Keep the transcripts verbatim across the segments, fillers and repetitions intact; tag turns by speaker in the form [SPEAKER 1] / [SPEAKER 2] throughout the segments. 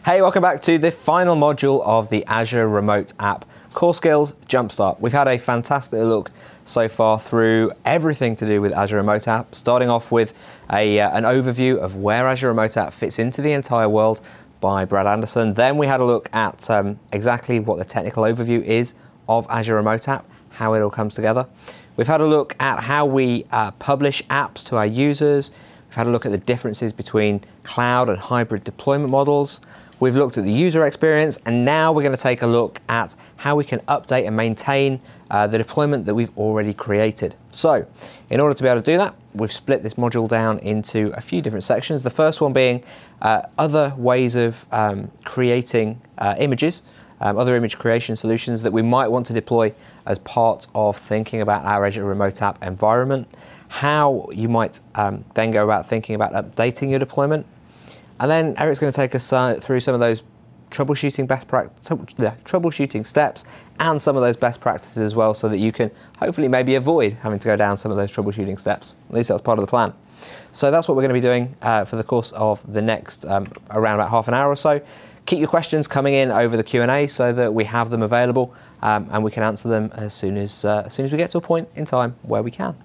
[SPEAKER 1] Hey, welcome back to the final module of the Azure Remote App Core Skills Jumpstart. We've had a fantastic look so far through everything to do with Azure Remote App, starting off with a, uh, an overview of where Azure Remote App fits into the entire world by Brad Anderson. Then we had a look at um, exactly what the technical overview is of Azure Remote App, how it all comes together. We've had a look at how we uh, publish apps to our users. We've had a look at the differences between cloud and hybrid deployment models. We've looked at the user experience, and now we're going to take a look at how we can update and maintain uh, the deployment that we've already created. So, in order to be able to do that, we've split this module down into a few different sections. The first one being uh, other ways of um, creating uh, images, um, other image creation solutions that we might want to deploy as part of thinking about our Azure Remote App environment, how you might um, then go about thinking about updating your deployment. And then Eric's going to take us uh, through some of those troubleshooting best practice, yeah, troubleshooting steps and some of those best practices as well, so that you can hopefully maybe avoid having to go down some of those troubleshooting steps. At least that's part of the plan. So that's what we're going to be doing uh, for the course of the next um, around about half an hour or so. Keep your questions coming in over the Q and A so that we have them available um, and we can answer them as soon as uh, as soon as we get to a point in time where we can.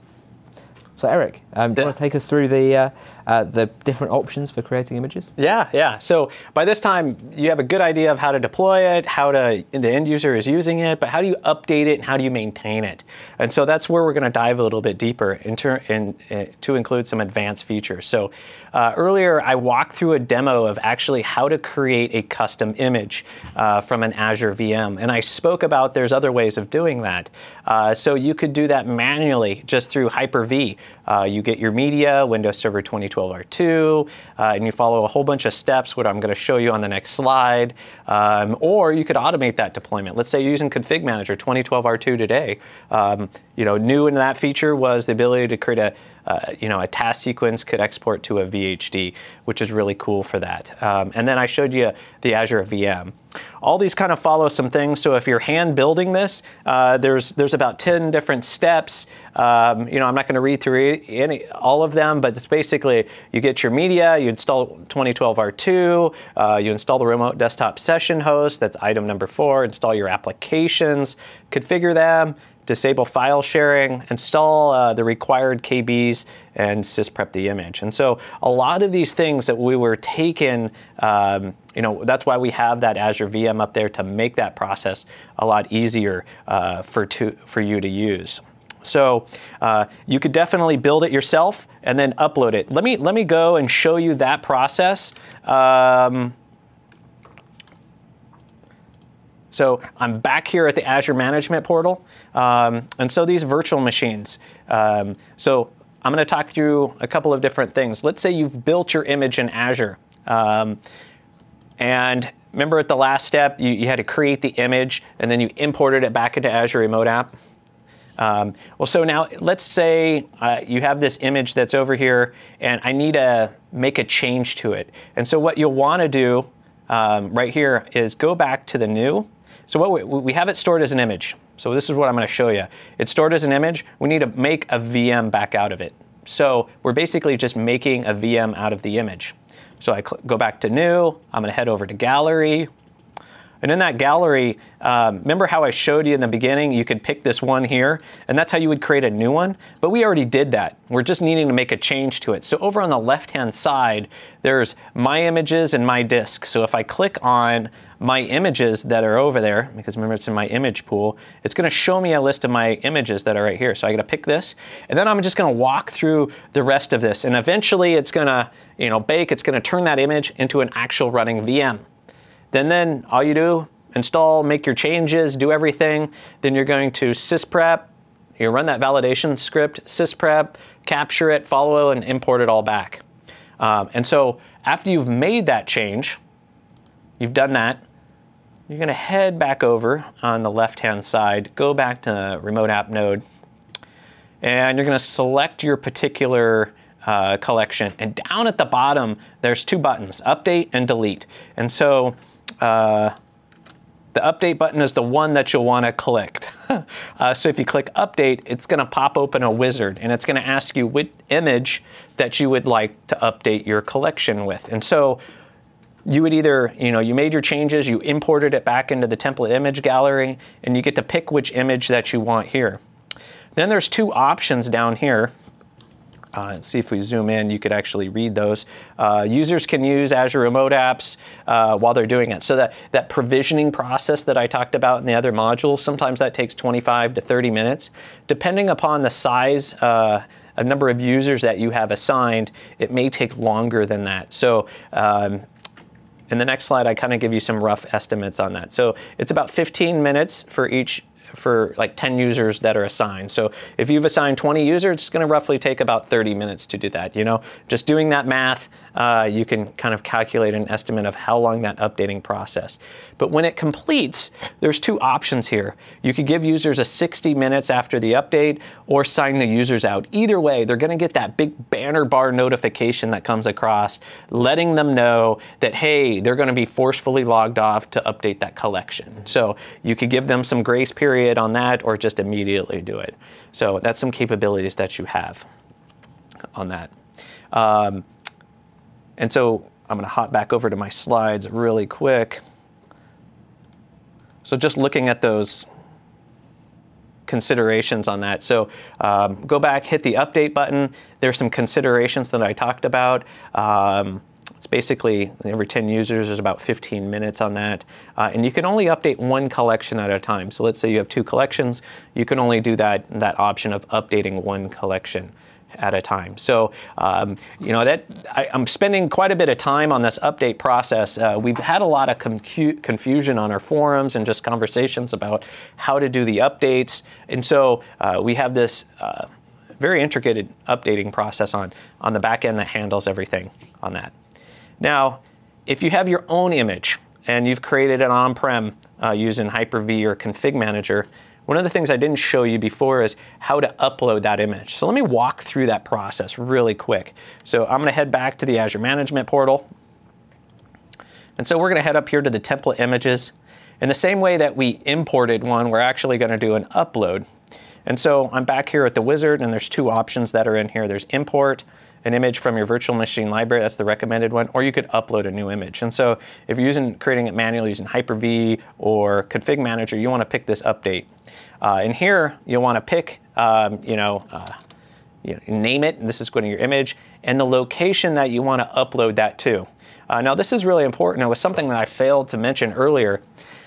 [SPEAKER 1] So Eric, um, do you want to take us through the uh, uh, the different options for creating images?
[SPEAKER 2] Yeah, yeah. So by this time, you have a good idea of how to deploy it, how to the end user is using it, but how do you update it and how do you maintain it? And so that's where we're going to dive a little bit deeper into, in, uh, to include some advanced features. So uh, earlier, I walked through a demo of actually how to create a custom image uh, from an Azure V M, and I spoke about there's other ways of doing that. Uh, so you could do that manually just through Hyper-V. Uh, you get your media, Windows Server twenty twelve R two, uh, and you follow a whole bunch of steps, what I'm going to show you on the next slide. Um, or you could automate that deployment. Let's say you're using Config Manager twenty twelve R two today. Um, you know, new in that feature was the ability to create a Uh, you know, a task sequence could export to a V H D, which is really cool for that. Um, and then I showed you the Azure V M. All these kind of follow some things. So if you're hand building this, uh, there's there's about ten different steps. Um, you know, I'm not going to read through any all of them, but it's basically you get your media, you install twenty twelve R two, uh, you install the remote desktop session host. That's item number four. Install your applications, configure them, disable file sharing, install uh, the required K Bs, and sysprep the image. And so a lot of these things that we were taking, um, you know, that's why we have that Azure V M up there to make that process a lot easier uh, for, to, for you to use. So uh, you could definitely build it yourself and then upload it. Let me, let me go and show you that process. Um, So I'm back here at the Azure Management Portal. Um, and so these virtual machines. Um, so I'm going to talk through a couple of different things. Let's say you've built your image in Azure. Um, and remember at the last step, you, you had to create the image, and then you imported it back into Azure Remote App. Um, well, so now let's say uh, you have this image that's over here, and I need to make a change to it. And so what you'll want to do um, right here is go back to the new. So what we, we have it stored as an image. So this is what I'm going to show you. It's stored as an image. We need to make a V M back out of it. So we're basically just making a V M out of the image. So I go back to new. I'm going to head over to gallery. And in that gallery, um, remember how I showed you in the beginning, you could pick this one here, and that's how you would create a new one. But we already did that. We're just needing to make a change to it. So over on the left-hand side, there's my images and my disk. So if I click on my images that are over there, because remember it's in my image pool, it's going to show me a list of my images that are right here. So I got to pick this, and then I'm just going to walk through the rest of this. And eventually it's going to, you know, bake. It's going to turn that image into an actual running V M. Then, then all you do, install, make your changes, do everything. Then you're going to sysprep. You run that validation script, sysprep, capture it, follow, and import it all back. Um, and so after you've made that change, you've done that, you're going to head back over on the left-hand side, go back to Remote App Node, and you're going to select your particular uh, collection. And down at the bottom, there's two buttons, Update and Delete. And so uh, the Update button is the one that you'll want to click. uh, so if you click Update, it's going to pop open a wizard, and it's going to ask you which image that you would like to update your collection with. And so you would either, you know, you made your changes, you imported it back into the template image gallery, and you get to pick which image that you want here. Then there's two options down here. Uh, let's see if we zoom in, you could actually read those. Uh, users can use Azure Remote Apps uh, while they're doing it. So that, that provisioning process that I talked about in the other modules, sometimes that takes twenty-five to thirty minutes. Depending upon the size, uh, a number of users that you have assigned, it may take longer than that. So um, in the next slide, I kind of give you some rough estimates on that. So it's about fifteen minutes for each for like ten users that are assigned. So if you've assigned twenty users, it's going to roughly take about thirty minutes to do that. You know, just doing that math, uh, you can kind of calculate an estimate of how long that updating process. But when it completes, there's two options here. You could give users a sixty minutes after the update or sign the users out. Either way, they're going to get that big banner bar notification that comes across, letting them know that, hey, they're going to be forcefully logged off to update that collection. So you could give them some grace period on that or just immediately do it. So that's some capabilities that you have on that. Um, and so I'm going to hop back over to my slides really quick. So just looking at those considerations on that. So um, go back, hit the update button. There's some considerations that I talked about. Um, It's basically every ten users, there's about fifteen minutes on that. Uh, and you can only update one collection at a time. So let's say you have two collections, you can only do that, that option of updating one collection at a time. So, um, you know, that I, I'm spending quite a bit of time on this update process. Uh, we've had a lot of confusion on our forums and just conversations about how to do the updates. And so uh, we have this uh, very intricate updating process on, on the back end that handles everything on that. Now, if you have your own image and you've created it on-prem uh, using Hyper-V or Config Manager, one of the things I didn't show you before is how to upload that image. So let me walk through that process really quick. So I'm going to head back to the Azure Management Portal. And so we're going to head up here to the template images. In the same way that we imported one, we're actually going to do an upload. And so I'm back here at the wizard, and there's two options that are in here. There's import an image from your virtual machine library, that's the recommended one, or you could upload a new image. And so if you're using creating it manually using Hyper-V or Config Manager, you want to pick this update. Uh, and here you'll want to pick, um, you know, uh, you know, name it, and this is going to your image, and the location that you want to upload that to. Uh, now this is really important. It was something that I failed to mention earlier.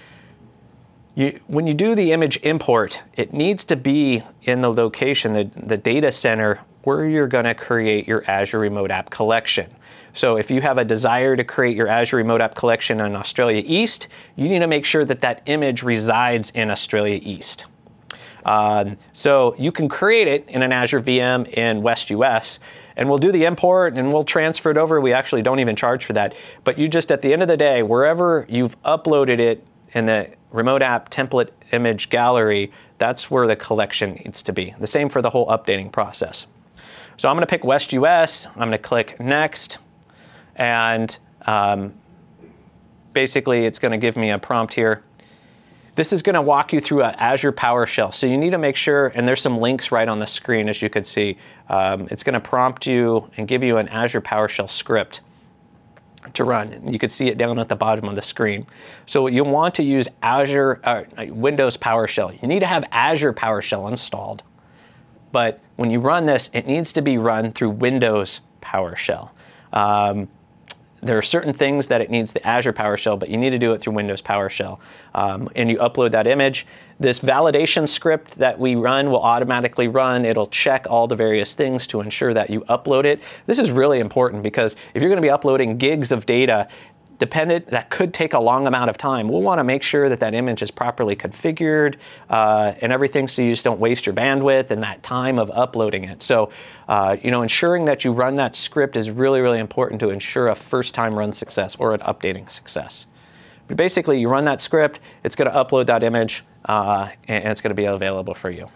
[SPEAKER 2] You, when you do the image import, it needs to be in the location, the, the data center, where you're going to create your Azure Remote App Collection. So if you have a desire to create your Azure Remote App Collection in Australia East, you need to make sure that that image resides in Australia East. Um, so you can create it in an Azure V M in West U S, and we'll do the import and we'll transfer it over. We actually don't even charge for that. But you just, at the end of the day, wherever you've uploaded it in the Remote App Template Image Gallery, that's where the collection needs to be. The same for the whole updating process. So I'm going to pick West U S, I'm going to click Next, and um, basically it's going to give me a prompt here. This is going to walk you through an Azure PowerShell. So you need to make sure, and there's some links right on the screen as you can see. Um, it's going to prompt you and give you an Azure PowerShell script to run. You can see it down at the bottom of the screen. So you want to use Azure, uh, Windows PowerShell. You need to have Azure PowerShell installed. But when you run this, it needs to be run through Windows PowerShell. Um, there are certain things that it needs the Azure PowerShell, but you need to do it through Windows PowerShell. Um, and you upload that image. This validation script that we run will automatically run. It'll check all the various things to ensure that you upload it. This is really important because if you're going to be uploading gigs of data, dependent, that could take a long amount of time. We'll want to make sure that that image is properly configured uh, and everything, so you just don't waste your bandwidth and that time of uploading it. So, uh, you know, ensuring that you run that script is really, really important to ensure a first-time run success or an updating success. But basically, you run that script, it's going to upload that image, uh, and it's going to be available for you.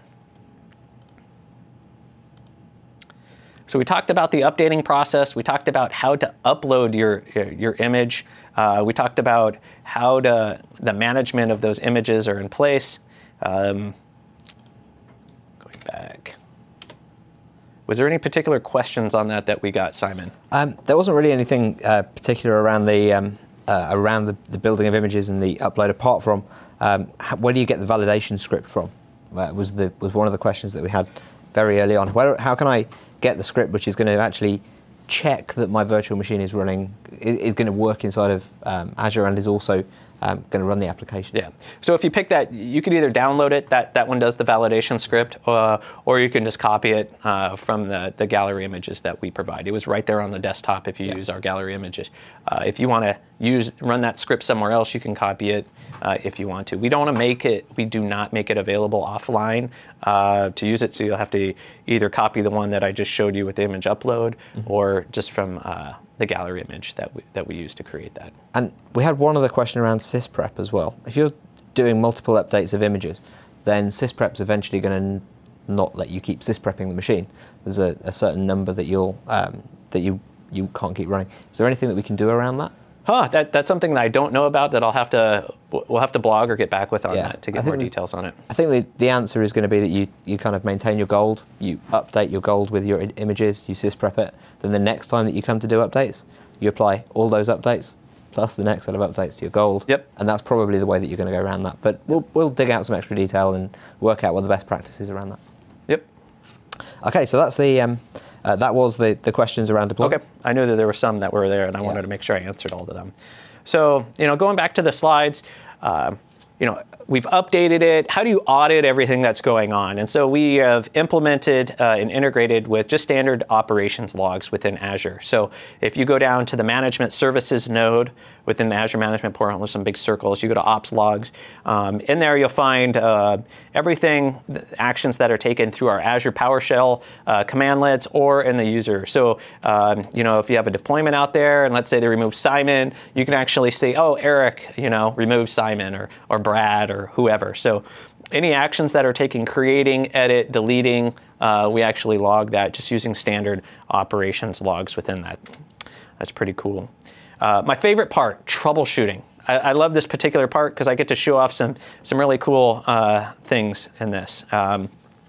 [SPEAKER 2] So we talked about the updating process. We talked about how to upload your, your, your image. Uh, we talked about how to, the management of those images are in place. Um, going back. Was there any particular questions on that that we got, Simon?
[SPEAKER 1] Um, there wasn't really anything uh, particular around the, um, uh, around the, the building of images and the upload, apart from um, how, where do you get the validation script from? Uh, was the was one of the questions that we had very early on. Where, how can I get the script which is going to actually check that my virtual machine is running, is, is going to work inside of um, Azure and is also um, going to run the application?
[SPEAKER 2] Yeah. So if you pick that, you could either download it, that, that one does the validation script, uh, or you can just copy it uh, from the, the gallery images that we provide. It was right there on the desktop if you yeah. use our gallery images. Uh, if you want to use run that script somewhere else, you can copy it uh, if you want to. We don't want to make it, we do not make it available offline uh, to use it, so you'll have to either copy the one that I just showed you with the image upload, mm-hmm. or just from uh, the gallery image that we, that we use to create that.
[SPEAKER 1] And we had one other question around sysprep as well. If you're doing multiple updates of images, then sysprep's eventually going to not let you keep sysprepping the machine. There's a, a certain number that you'll um, that you you can't keep running. Is there anything that we can do around that?
[SPEAKER 2] Huh, that, that's something that I don't know about that I'll have to, we'll have to blog or get back with on yeah. that to get more details on it.
[SPEAKER 1] I think the, the answer is going to be that you, you kind of maintain your gold, you update your gold with your images, you sysprep it, then the next time that you come to do updates, you apply all those updates, plus the next set of updates to your gold.
[SPEAKER 2] Yep.
[SPEAKER 1] And that's probably the way that you're going to go around that. But we'll, we'll dig out some extra detail and work out what the best practice is around that.
[SPEAKER 2] Yep.
[SPEAKER 1] Okay, so that's the... Um, Uh, that was the, the questions around deployment.
[SPEAKER 2] Okay, I knew that there were some that were there, and I yeah. wanted to make sure I answered all of them. So, you know, going back to the slides, uh, you know, we've updated it. How do you audit everything that's going on? And so we have implemented uh, and integrated with just standard operations logs within Azure. So if you go down to the management services node within the Azure Management Portal, there's some big circles. You go to ops logs. Um, in there, you'll find uh, everything, the actions that are taken through our Azure PowerShell uh, commandlets or in the user. So, um, you know, if you have a deployment out there, and let's say they remove Simon, you can actually say, oh, Eric, you know, remove Simon, or, or Brad, or whoever. So any actions that are taken, creating, edit, deleting, uh, we actually log that just using standard operations logs within that. That's pretty cool. Uh, my favorite part, troubleshooting. I, I love this particular part because I get to show off some, some really cool uh, things in this. Um,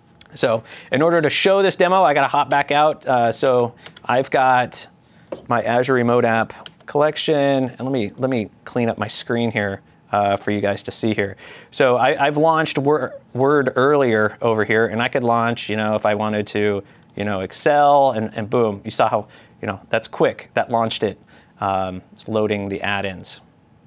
[SPEAKER 2] so in order to show this demo, I got to hop back out. Uh, so I've got my Azure Remote App collection, and let me, let me clean up my screen here uh, for you guys to see here. So I, I've launched Word, Word earlier over here, and I could launch, you know, if I wanted to, you know, Excel, and, and boom, you saw how, you know, that's quick. That launched it. Um, it's loading the add-ins.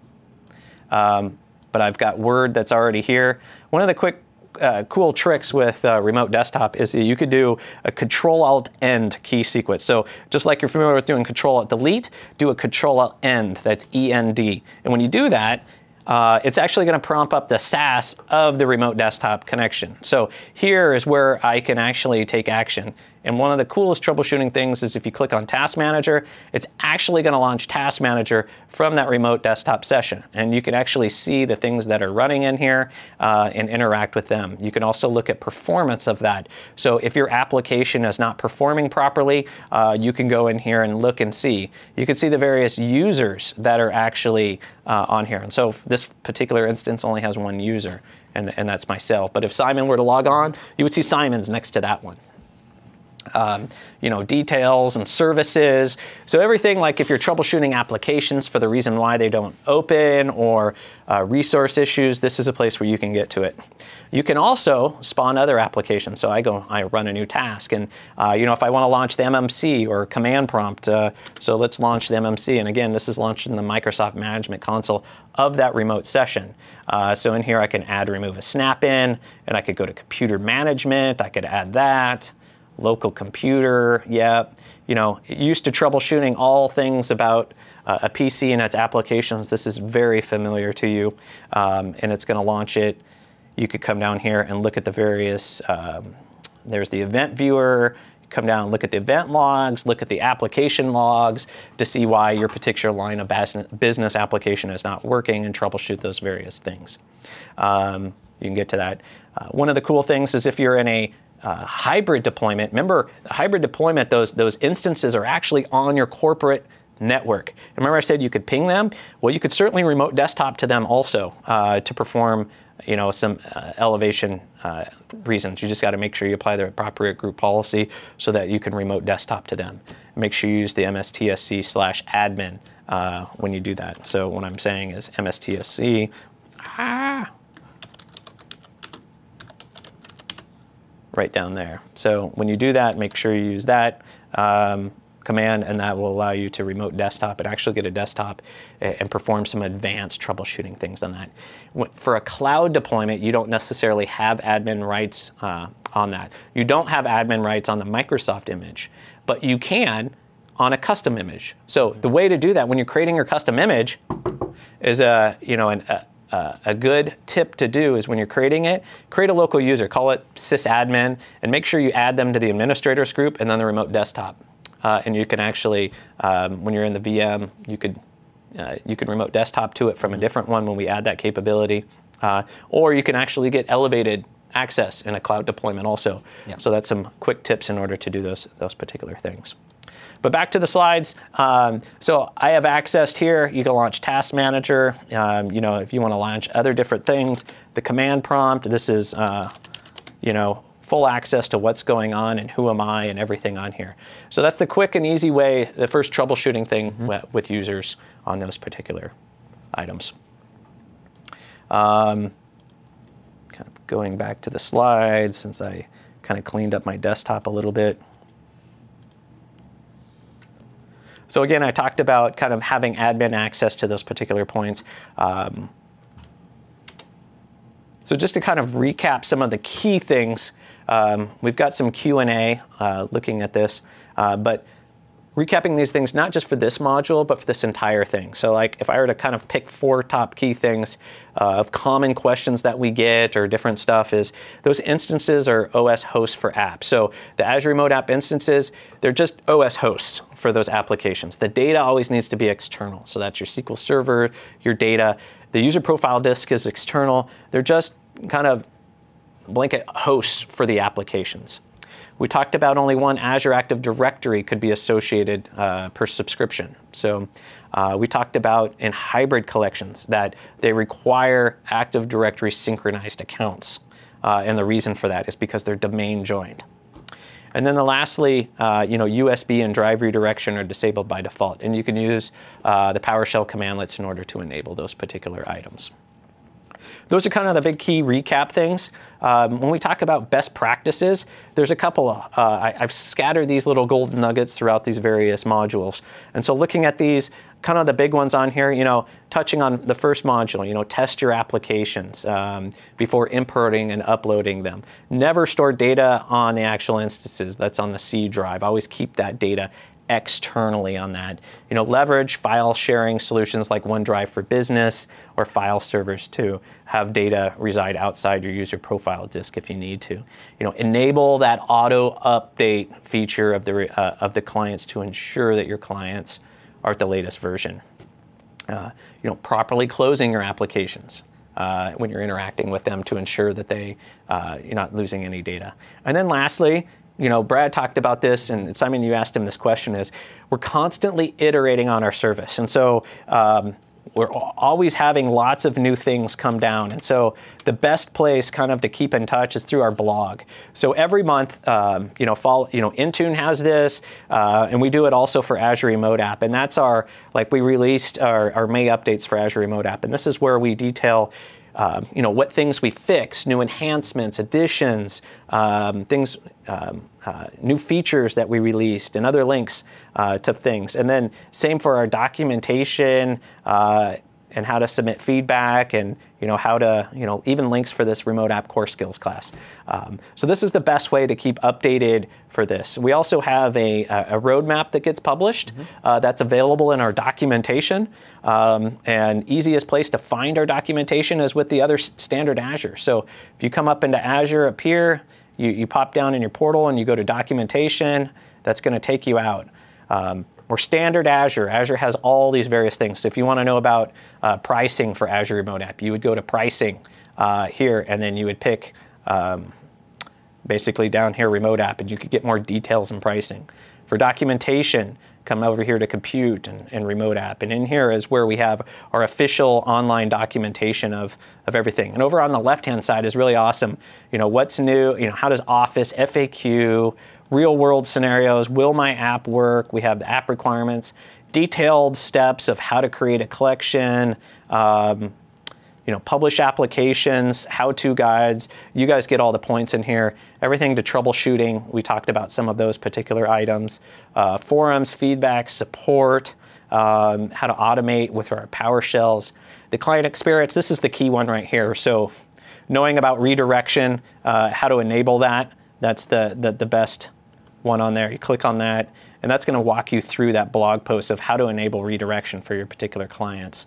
[SPEAKER 2] Um, but I've got Word that's already here. One of the quick, uh, cool tricks with uh, Remote Desktop is that you could do a Control-Alt-End key sequence. So just like you're familiar with doing Control-Alt-Delete, do a Control-Alt-End, that's E N D. And when you do that, Uh, it's actually going to prompt up the S A S of the remote desktop connection. So here is where I can actually take action. And one of the coolest troubleshooting things is if you click on Task Manager, it's actually going to launch Task Manager from that remote desktop session. And you can actually see the things that are running in here uh, and interact with them. You can also look at performance of that. So if your application is not performing properly, uh, you can go in here and look and see. You can see the various users that are actually uh, on here. And so this particular instance only has one user, and, and that's myself. But if Simon were to log on, you would see Simon's next to that one. Um, you know, details and services. So everything, like if you're troubleshooting applications for the reason why they don't open, or uh, resource issues, this is a place where you can get to it. You can also spawn other applications. So I go, I run a new task, and uh, you know, if I want to launch the M M C or command prompt, uh, so let's launch the M M C. And again, this is launched in the Microsoft Management Console of that remote session. Uh, so in here, I can add, remove a snap-in, and I could go to computer management. I could add that. Local computer, yeah. You know, used to troubleshooting all things about uh, a P C and its applications. This is very familiar to you, um, and it's going to launch it. You could come down here and look at the various, um, there's the event viewer. Come down and look at the event logs, look at the application logs to see why your particular line of business application is not working, and troubleshoot those various things. Um, you can get to that. Uh, one of the cool things is if you're in a Uh, hybrid deployment. Remember, hybrid deployment, those, those instances are actually on your corporate network. Remember I said you could ping them? Well, you could certainly remote desktop to them also uh, to perform you know, some uh, elevation uh, reasons. You just got to make sure you apply the appropriate group policy so that you can remote desktop to them. Make sure you use the M S T S C slash admin uh, when you do that. So what I'm saying is M S T S C, ah, right down there. So when you do that, make sure you use that um, command, and that will allow you to remote desktop and actually get a desktop and perform some advanced troubleshooting things on that. For a cloud deployment, you don't necessarily have admin rights uh, on that. You don't have admin rights on the Microsoft image, but you can on a custom image. So the way to do that when you're creating your custom image is a, you know, an, a, Uh, a good tip to do is when you're creating it, create a local user, call it sysadmin, and make sure you add them to the administrators group and then the remote desktop. Uh, and you can actually, um, when you're in the V M, you could uh, you can remote desktop to it from a different one when we add that capability. Uh, or you can actually get elevated access in a cloud deployment also.
[SPEAKER 1] Yep.
[SPEAKER 2] So that's some quick tips in order to do those, those particular things. But back to the slides. Um, so I have accessed here. You can launch Task Manager. Um, you know, if you want to launch other different things, the command prompt. This is, uh, you know, full access to what's going on and who am I and everything on here. So that's the quick and easy way, the first troubleshooting thing mm-hmm. with users on those particular items. Um, kind of going back to the slides since I kind of cleaned up my desktop a little bit. So again, I talked about kind of having admin access to those particular points. Um, so just to kind of recap some of the key things, um, we've got some Q and A uh, looking at this, uh, but recapping these things not just for this module, but for this entire thing. So like if I were to kind of pick four top key things uh, of common questions that we get or different stuff is those instances are O S hosts for apps. So the Azure Remote App instances, they're just O S hosts for those applications. The data always needs to be external. So that's your S Q L Server, your data. The user profile disk is external. They're just kind of blanket hosts for the applications. We talked about only one Azure Active Directory could be associated uh, per subscription. So uh, we talked about in hybrid collections that they require Active Directory synchronized accounts. Uh, and the reason for that is because they're domain joined. And then the lastly, uh, you know, U S B and drive redirection are disabled by default. And you can use uh, the PowerShell commandlets in order to enable those particular items. Those are kind of the big key recap things. Um, when we talk about best practices, there's a couple. Of, uh, I, I've scattered these little golden nuggets throughout these various modules. And so looking at these, kind of the big ones on here, you know, touching on the first module, you know, test your applications um, before importing and uploading them. Never store data on the actual instances. That's on the C drive. Always keep that data externally on that. You know, leverage file sharing solutions like OneDrive for Business or file servers to have data reside outside your user profile disk if you need to. You know, enable that auto update feature of the uh, of the clients to ensure that your clients are at the latest version. Uh, you know, properly closing your applications uh, when you're interacting with them to ensure that they uh, you're not losing any data. And then lastly, you know, Brad talked about this, and Simon, you asked him this question, is we're constantly iterating on our service. And so um, we're always having lots of new things come down. And so the best place kind of to keep in touch is through our blog. So every month, um, you know, follow, you know, Intune has this, uh, and we do it also for Azure Remote App. And that's our, like we released our, our May updates for Azure Remote App. And this is where we detail Um, you know, what things we fix, new enhancements, additions, um, things, um, uh, new features that we released, and other links uh, to things. And then same for our documentation uh, and how to submit feedback, and you know how to, you know, even links for this Remote App Core Skills class. Um, so this is the best way to keep updated for this. We also have a, a roadmap that gets published mm-hmm. uh, that's available in our documentation. Um, and easiest place to find our documentation is with the other standard Azure. So if you come up into Azure up here, you, you pop down in your portal and you go to documentation, that's going to take you out. Um, we're standard Azure. Azure has all these various things. So if you want to know about uh, pricing for Azure Remote App, you would go to pricing uh, here, and then you would pick um, basically down here Remote App, and you could get more details and pricing. For documentation, come over here to compute and, and remote app. And in here is where we have our official online documentation of, of everything. And over on the left-hand side is really awesome. You know, what's new, you know, how does Office, F A Q, real world scenarios, will my app work? We have the app requirements, detailed steps of how to create a collection, um, you know, publish applications, how-to guides. You guys get all the points in here. Everything to troubleshooting. We talked about some of those particular items. Uh, forums, feedback, support, um, how to automate with our PowerShells. The client experience, this is the key one right here. So knowing about redirection, uh, how to enable that, that's the, the, the best one on there. You click on that, and that's going to walk you through that blog post of how to enable redirection for your particular clients.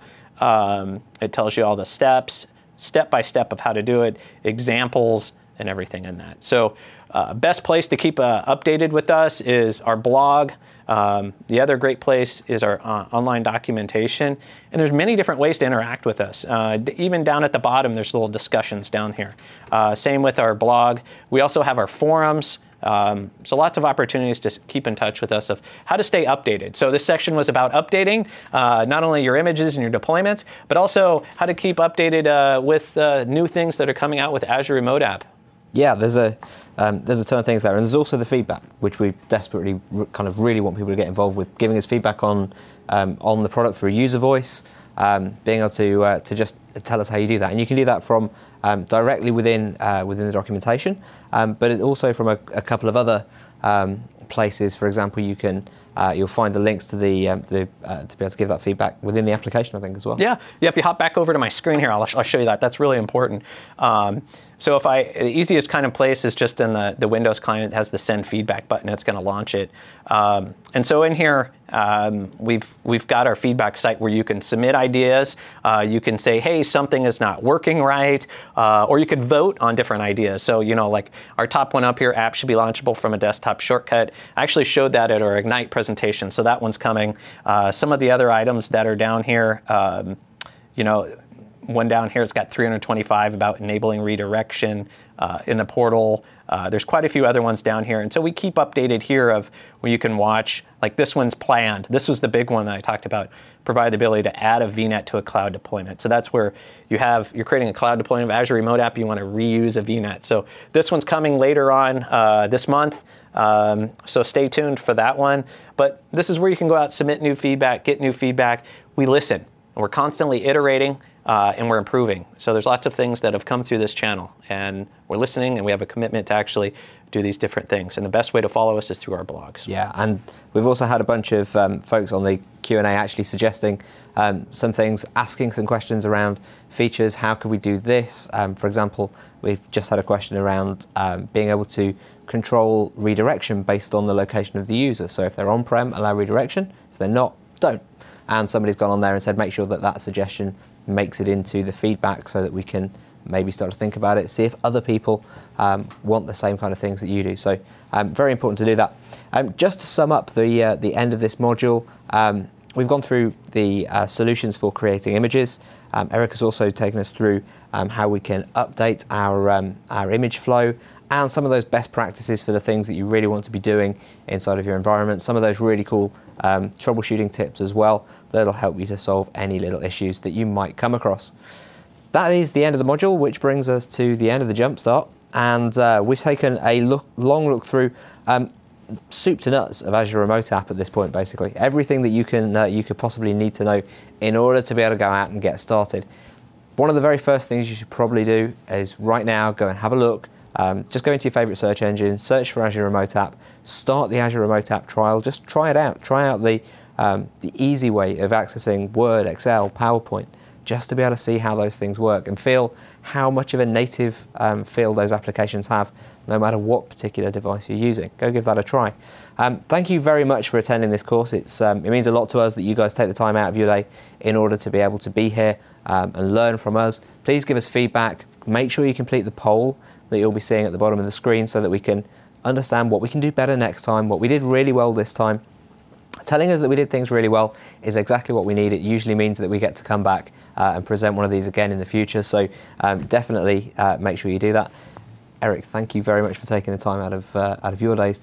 [SPEAKER 2] Um, it tells you all the steps, step-by-step of how to do it, examples, and everything in that. So uh, best place to keep uh, updated with us is our blog. Um, the other great place is our uh, online documentation. And there's many different ways to interact with us. Uh, even down at the bottom, there's little discussions down here. Uh, same with our blog. We also have our forums. Um, so lots of opportunities to keep in touch with us of how to stay updated. So this section was about updating uh, not only your images and your deployments, but also how to keep updated uh, with uh, new things that are coming out with Azure Remote App.
[SPEAKER 1] Yeah, there's a um, there's a ton of things there, and there's also the feedback, which we desperately kind of really want people to get involved with, giving us feedback on um, on the product through user voice, um, being able to uh, to just tell us how you do that, and you can do that from um, directly within uh, within the documentation, um, but it also from a, a couple of other um, places. For example, you can uh, you'll find the links to the, um, the uh, to be able to give that feedback within the application, I think, as well.
[SPEAKER 2] Yeah, yeah. If you hop back over to my screen here, I'll, I'll show you that. That's really important. Um, So if I, the easiest kind of place is just in the, the Windows client. It has the send feedback button. It's going to launch it. Um, and so in here, um, we've we've got our feedback site where you can submit ideas. Uh, you can say, hey, something is not working right, uh, or you could vote on different ideas. So you know, like our top one up here, app should be launchable from a desktop shortcut. I actually showed that at our Ignite presentation, so that one's coming. Uh, some of the other items that are down here, um, you know. One down here, it's got three hundred twenty-five about enabling redirection uh, in the portal. Uh, there's quite a few other ones down here. And so we keep updated here of where you can watch, like this one's planned. This was the big one that I talked about, provide the ability to add a V NET to a cloud deployment. So that's where you have, you're creating a cloud deployment of Azure Remote App, you want to reuse a V NET. So this one's coming later on uh, this month. Um, so stay tuned for that one. But this is where you can go out, submit new feedback, get new feedback. We listen, and we're constantly iterating. Uh, and we're improving. So there's lots of things that have come through this channel, and we're listening, and we have a commitment to actually do these different things. And the best way to follow us is through our blogs.
[SPEAKER 1] Yeah, and we've also had a bunch of um, folks on the Q and A actually suggesting um, some things, asking some questions around features. How could we do this? Um, for example, we've just had a question around um, being able to control redirection based on the location of the user. So if they're on-prem, allow redirection. If they're not, don't. And somebody's gone on there and said, make sure that that suggestion makes it into the feedback so that we can maybe start to think about it, see if other people um, want the same kind of things that you do. So um, very important to do that. Um, just to sum up the, uh, the end of this module, um, we've gone through the uh, solutions for creating images. Um, Eric has also taken us through um, how we can update our, um, our image flow and some of those best practices for the things that you really want to be doing inside of your environment. Some of those really cool um, troubleshooting tips as well that'll help you to solve any little issues that you might come across. That is the end of the module, which brings us to the end of the Jumpstart. And uh, we've taken a look, long look through um, soup to nuts of Azure Remote App at this point, basically. Everything that you can uh, you could possibly need to know in order to be able to go out and get started. One of the very first things you should probably do is right now go and have a look. Um, just go into your favorite search engine, search for Azure Remote App, start the Azure Remote App trial, just try it out. Try out the, um, the easy way of accessing Word, Excel, PowerPoint, just to be able to see how those things work and feel how much of a native um, feel those applications have, no matter what particular device you're using. Go give that a try. Um, thank you very much for attending this course. It's, um, it means a lot to us that you guys take the time out of your day in order to be able to be here um, and learn from us. Please give us feedback. Make sure you complete the poll that you'll be seeing at the bottom of the screen so that we can understand what we can do better next time, what we did really well this time. Telling us that we did things really well is exactly what we need. It usually means that we get to come back uh, and present one of these again in the future. So um, definitely uh, make sure you do that. Eric, thank you very much for taking the time out of uh, out of your days to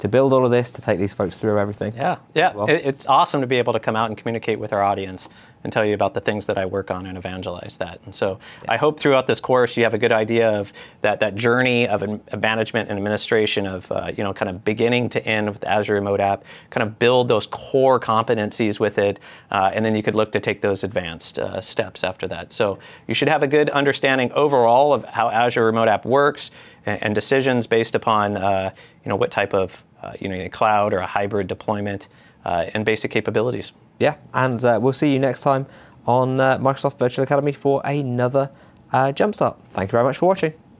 [SPEAKER 1] to build all of this, to take these folks through everything.
[SPEAKER 2] Yeah, yeah.
[SPEAKER 1] Well.
[SPEAKER 2] It, it's awesome to be able to come out and communicate with our audience and tell you about the things that I work on and evangelize that. And so yeah. I hope throughout this course you have a good idea of that that journey of an, management and administration of uh, you know kind of beginning to end with the Azure Remote App, kind of build those core competencies with it, uh, and then you could look to take those advanced uh, steps after that. So you should have a good understanding overall of how Azure Remote App works and, and decisions based upon uh, you know what type of uh, you know a cloud or a hybrid deployment uh, and basic capabilities.
[SPEAKER 1] Yeah, and uh, we'll see you next time on uh, Microsoft Virtual Academy for another uh, Jumpstart. Thank you very much for watching.